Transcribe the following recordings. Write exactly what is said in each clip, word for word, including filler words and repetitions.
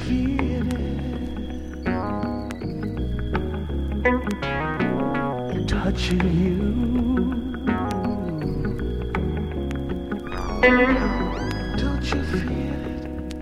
feel it touching you? Don't you feel it?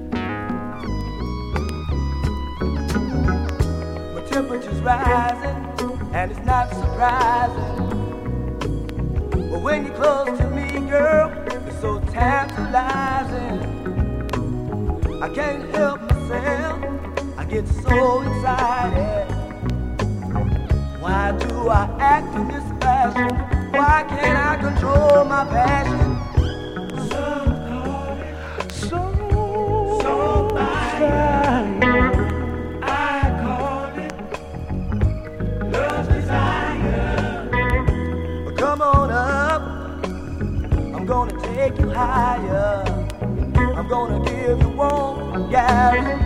My temperature's rising, and it's not surprising. But when you're close to me, girl, it's so tantalizing. I can't help myself, I get so excited. Why do I act in this fashion? Why can't I control my passion? Some call it soul, soul fire. I call it love's desire. But come on up, I'm gonna take you higher. I'm gonna give you one guarantee.